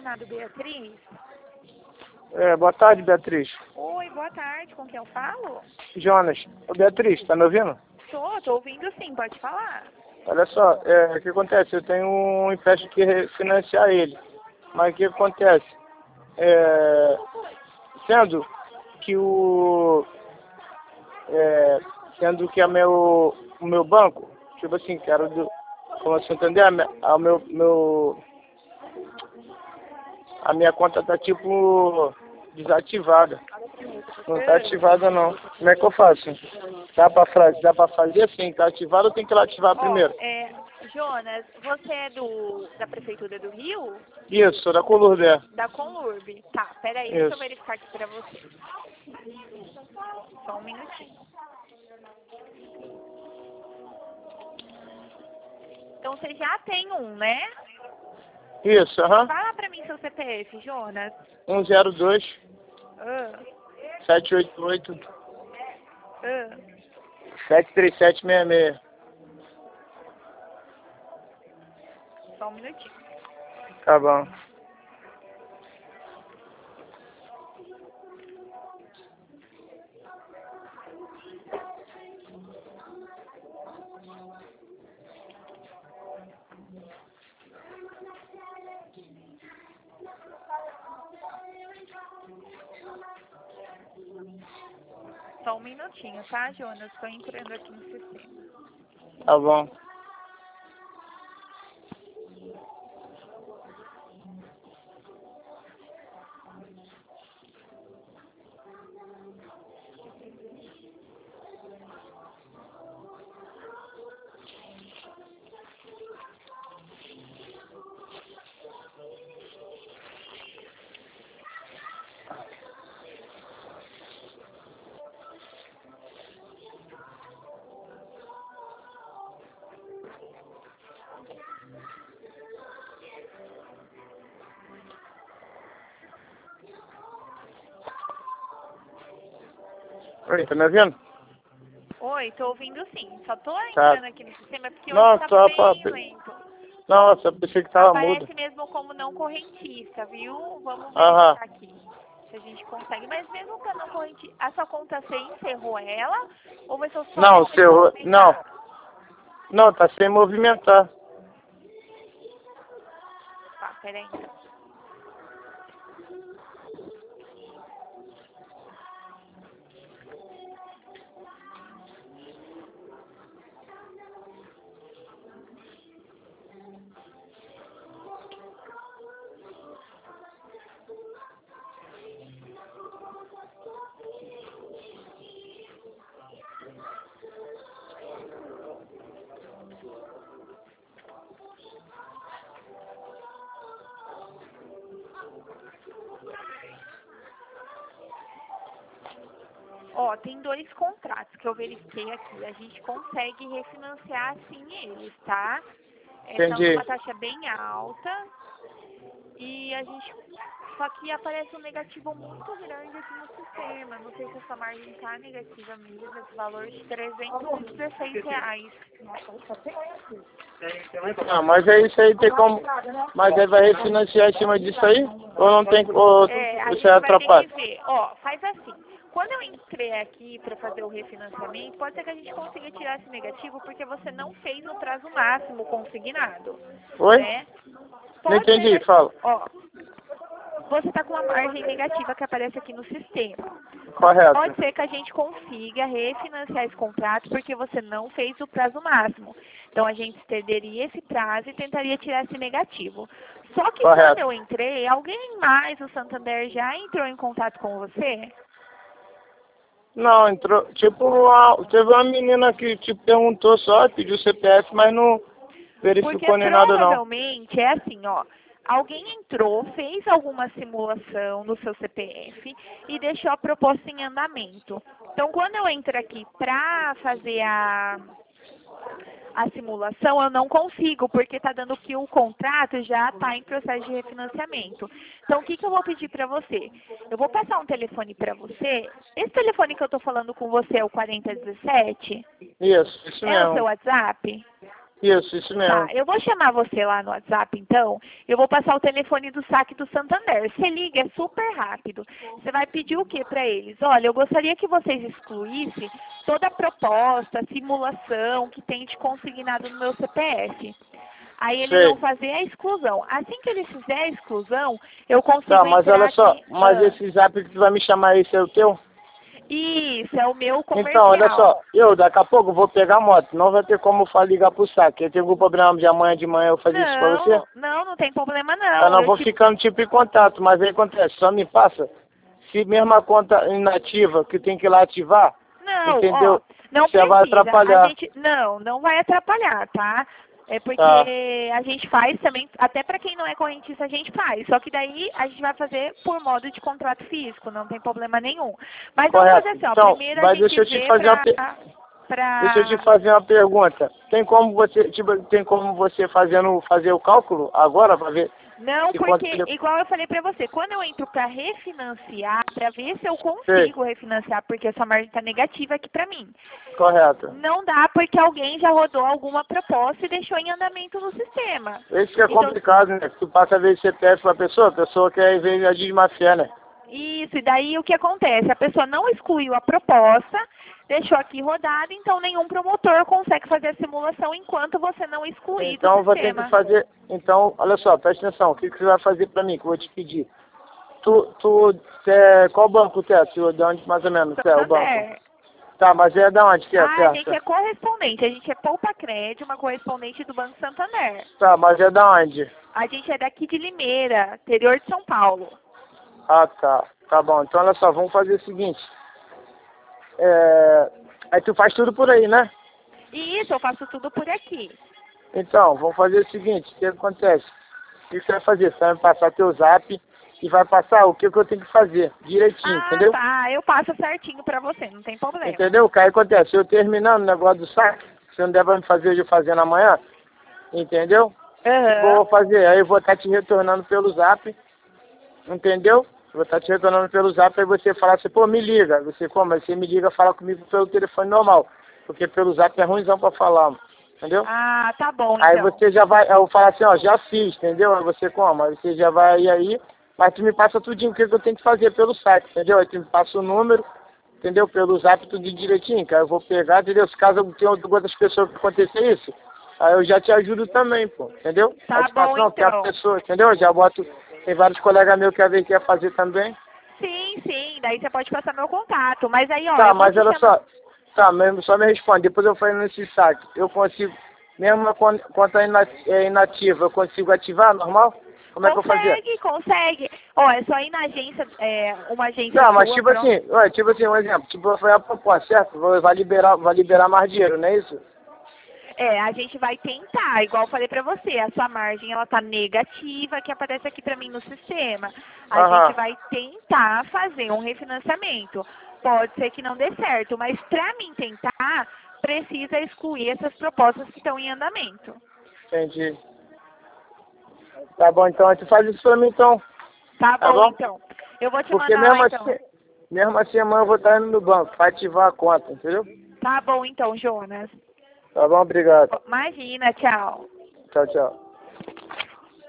supermercado Beatriz? Boa tarde, Beatriz. Oi, boa tarde. Com quem eu falo? Jonas. Ô, Beatriz, tá me ouvindo? Tô ouvindo sim, pode falar. Olha só, o que acontece? Eu tenho um empréstimo que refinanciar ele. Mas o que acontece? Sendo que o meu banco, tipo assim, como você entender, a minha conta tá tipo desativada. Não tá ativada não. Como é que eu faço? Dá pra fazer assim, tá ativado ou tem que ir lá ativar primeiro? Jonas, você é da Prefeitura do Rio? Isso, sou da Colurbe. Da Conlurb. Tá, peraí, deixa eu Isso. verificar aqui pra você. Só um minutinho. Então você já tem um, né? Isso, aham. Fala pra mim seu CPF, Jonas. 102 Ah, 788 ah. 73766. Só um minutinho. Tá bom. Só um minutinho, tá, Jonas? Tô entrando aqui no sistema. Tá bom. Oi, tá me ouvindo? Oi, tô ouvindo sim. Só tô Tá. entrando aqui no sistema porque Não, hoje tá bem lento. Nossa, pensei que tava mudo. Aparece mesmo como não correntista, viu? Vamos Aham. verificar aqui se a gente consegue. Mas mesmo que não correntista, a sua conta você encerrou ela? Ou você só Não, começou a movimentar? não, tá sem movimentar. Tá, peraí então. Ó, tem 2 contratos que eu verifiquei aqui. A gente consegue refinanciar sim eles, tá? Estão Entendi. numa taxa bem alta. E a gente. Só que aparece um negativo muito grande aqui no sistema. Não sei se essa margem tá negativa mesmo, esse valor de R$316. Ah, mas é isso aí, tem como. Mas aí vai refinanciar em cima disso aí? Ou não tem. Ou A gente você vai ter atrapalha? que ver. Ó, faz assim. Quando eu entrei aqui para fazer o refinanciamento, pode ser que a gente consiga tirar esse negativo porque você não fez no prazo máximo consignado. Oi? Né? Não Pode ser entendi, que, fala. ó, você está com uma margem negativa que aparece aqui no sistema. Correto. Pode ser que a gente consiga refinanciar esse contrato porque você não fez o prazo máximo. Então a gente estenderia esse prazo e tentaria tirar esse negativo. Só que Correto. quando eu entrei, alguém mais do Santander já entrou em contato com você? Não, entrou. Teve uma menina que perguntou só, pediu CPF, mas não Porque verificou nem nada não. provavelmente é assim, ó. Alguém entrou, fez alguma simulação no seu CPF e deixou a proposta em andamento. Então, quando eu entro aqui para fazer a simulação, eu não consigo, porque está dando que o contrato já está em processo de refinanciamento. Então, o que eu vou pedir para você? Eu vou passar um telefone para você. Esse telefone que eu estou falando com você é o 4017? Isso É o mesmo. seu WhatsApp? Isso mesmo. Tá, eu vou chamar você lá no WhatsApp, então. Eu vou passar o telefone do saque do Santander. Você liga, é super rápido. Você vai pedir o que para eles? Olha, eu gostaria que vocês excluíssem toda a proposta, simulação que tem de consignado no meu CPF. Aí eles vão Sei. fazer a exclusão. Assim que eles fizerem a exclusão, eu consigo Tá, mas entrar olha só, aqui. mas esse zap que tu vai me chamar, esse é o teu? Isso, é o meu Então, olha comercial. só, eu daqui a pouco vou pegar a moto, não vai ter como eu ligar pro saque. Eu tenho algum problema de amanhã de manhã eu fazer isso pra você? Não tem problema Eu não. não vou ficando tipo em contato, mas aí acontece, só me passa, se mesmo a conta inativa que tem que ir lá ativar, Não, ó, entendeu? não Você vai precisa. atrapalhar. Não vai atrapalhar, tá? É porque Tá, a gente faz também, até para quem não é correntista a gente faz. Só que daí a gente vai fazer por modo de contrato físico, não tem problema nenhum. Mas vamos correto. fazer assim, ó, Então, primeiro a mas gente deixa eu te vê fazer uma deixa eu te pra... fazer uma pergunta. Tem como você, tipo, tem como você fazer o cálculo agora para ver Não, se quanto porque, que ele... igual eu falei pra você, quando eu entro pra refinanciar, pra ver se eu Sei, consigo refinanciar, porque a sua margem tá negativa aqui pra mim. correto. Não dá porque alguém já rodou alguma proposta e deixou em andamento no sistema. Esse que é Então, complicado, né? Tu passa a ver CPF pra pessoa, a pessoa quer ver agir de má fé, né? isso, e daí o que acontece? A pessoa não excluiu a proposta, deixou aqui rodada, então nenhum promotor consegue fazer a simulação enquanto você não excluir do Então eu vou ter que sistema. fazer. Então, olha só, presta atenção, o que você vai fazer pra mim, que eu vou te pedir? Qual banco tu é? De onde mais ou menos tu é o banco? Santander. Tá, mas é da onde que é, Ah, a gente certo? é correspondente, a gente é Poupa Crédito, uma correspondente do Banco Santander. Tá, mas é da onde? A gente é daqui de Limeira, interior de São Paulo. Ah, tá. Tá bom. Então, olha só, vamos fazer o seguinte. Aí tu faz tudo por aí, né? E isso, eu faço tudo por aqui. Então, vamos fazer o seguinte. O que acontece? O que você vai fazer? Você vai me passar teu zap e vai passar o que eu tenho que fazer direitinho, Ah, entendeu? tá, eu passo certinho pra você, não tem problema. Entendeu? O que aí acontece? Eu terminando o negócio do saque, se não der pra me fazer hoje, eu fazendo amanhã, entendeu? Vou fazer. Aí eu vou estar te retornando pelo zap, entendeu? Vou estar te retornando pelo zap, aí você fala assim, pô, me liga. Você, como? Aí você me liga, fala comigo pelo telefone normal. Porque pelo zap é ruimzão pra falar, entendeu? Ah, tá bom, Aí então. você já vai, eu falo assim, ó, já fiz, entendeu? Aí você como? Aí você já vai aí, mas tu me passa tudinho o que eu tenho que fazer pelo site, entendeu? Aí tu me passa o número, entendeu? Pelo zap tudo direitinho, que aí eu vou pegar, entendeu? Se caso eu tenha outras pessoas que acontecer isso, aí eu já te ajudo também, pô, entendeu? Tá Aí te bom, passo, não, tem a então. pessoa, entendeu? Já boto, tem vários colegas meus que quer fazer também. Sim, daí você pode passar meu contato. Mas aí, ó, Tá, eu vou mas te olha chamar. só, tá, mesmo, só me responde, depois eu falo nesse saque, eu consigo, mesmo a conta inativa, eu consigo ativar, normal? Como é que eu vou fazer? Consegue. Ó, é só ir na agência, uma agência Não, mas sua, tipo pronto. assim, ué, tipo assim, um exemplo, tipo, foi a proposta, certo? Vai liberar mais dinheiro, não é isso? É, a gente vai tentar, igual eu falei pra você, a sua margem ela tá negativa, que aparece aqui pra mim no sistema. A gente Aham, vai tentar fazer um refinanciamento. Pode ser que não dê certo, mas pra mim tentar, precisa excluir essas propostas que estão em andamento. entendi. Tá bom, então, tu faz isso pra mim então, Tá tá bom, bom? então. Eu vou te Porque mandar lá, então. mesmo assim amanhã eu vou estar indo no banco pra ativar a conta, entendeu? Tá bom, então, Jonas. Tá bom, obrigado. Imagina, tchau. Tchau, tchau.